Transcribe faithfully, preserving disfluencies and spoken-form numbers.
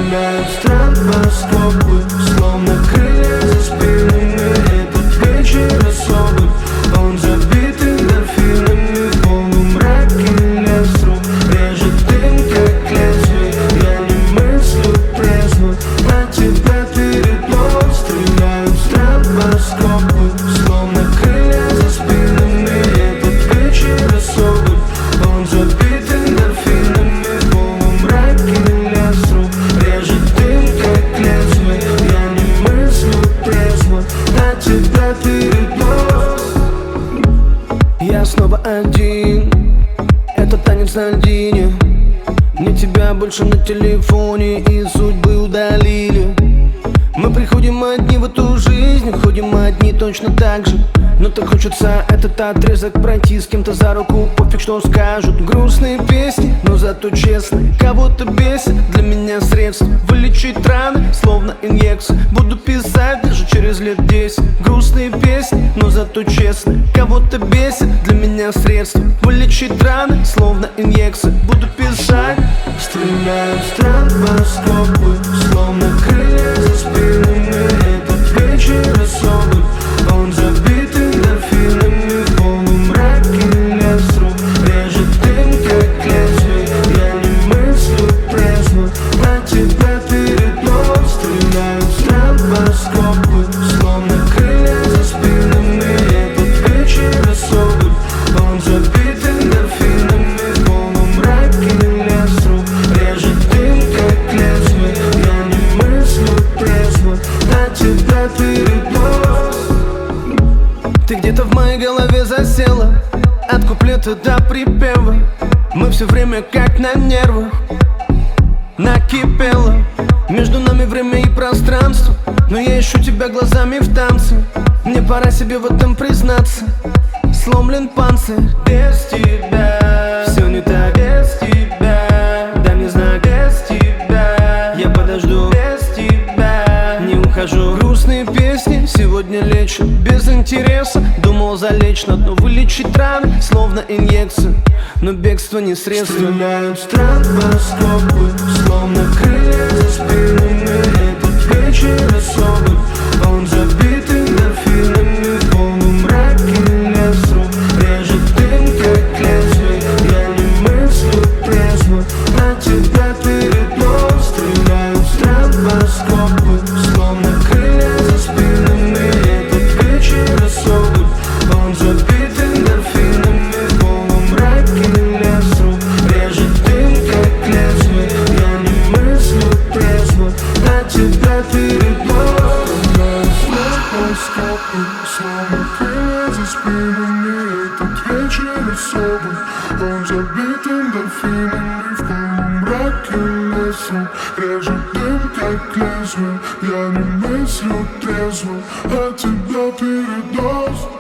Стреляют стробоскопы, словно крылья за спинами. Этот вечер особый, он забит эндорфинами. В полумраке лес рук режет дым, как лезвие. Я не мыслю трезво, а тебя перед нос. Стреляют стробоскопы, словно крылья за спинами. Этот вечер особый, он забит эндорфинами. В полумраке лес рук режет дым, как лезвие. Я не мыслю трезво, а тебя перед нос. Я снова один, это танец на льдине. Мне тебя больше на телефоне и судьбы удалили. Мы приходим одни в эту жизнь, ходим одни точно так же. Но так хочется этот отрезок пройти с кем-то за руку. Пофиг, что скажут. Грустные песни, но зато честные. Кого-то бесит, для меня средство вылечить раны, словно инъекция. Буду писать даже через лет десять. Грустные песни, но зато честные. Кого-то бесит, для меня средство вылечить раны, словно инъекция. Буду писать. Стреляют стробоскопы, словно крылья за спинами. Этот вечер особый, он забит эндорфинами. В полумраке лес рук режет дым, как лезвие. Я не мыслю трезво, а тебя перед нос. Стреляют стробоскопы, словно крылья за спинами. Этот вечер особый, он забит эндорфинами. В полумраке лес рук режет дым, как лезвие. Я не мыслю трезво, а тебя перед нос. Ты где-то в моей голове засела, от куплета до припева. Мы все время как на нервах, накипело. Между нами время и пространство, но я ищу тебя глазами в танце. Мне пора себе в этом признаться. Сломлен панцирь без тебя, все не так без тебя. Дай мне знак без тебя, я подожду без тебя. Не ухожу. Грустные песни сегодня лечу без интереса. Думал залечь на дно, вылечить раны, словно инъекция. Но бегство не средство. Стреляют стробоскопы, словно крылья за спинами. Этот вечер особый, он забит эндорфинами. В полумраке лес рук режет дым, как лезвие. Я не мыслю трезво, а тебя перед нос. Стреляют стробоскопы, словно крылья за спинами. Этот вечер особый, он забит эндорфинами. В полумраке лес рук режет дым, как лезвие. Я не мыслю трезво, а тебя перед нос. Стробоскопы, словно крылья за спинами. Этот вечер особый, он забит эндорфинами. В полумраке лесу режет дым, как лезвие. Я не мыслю трезво, а тебя перед нос.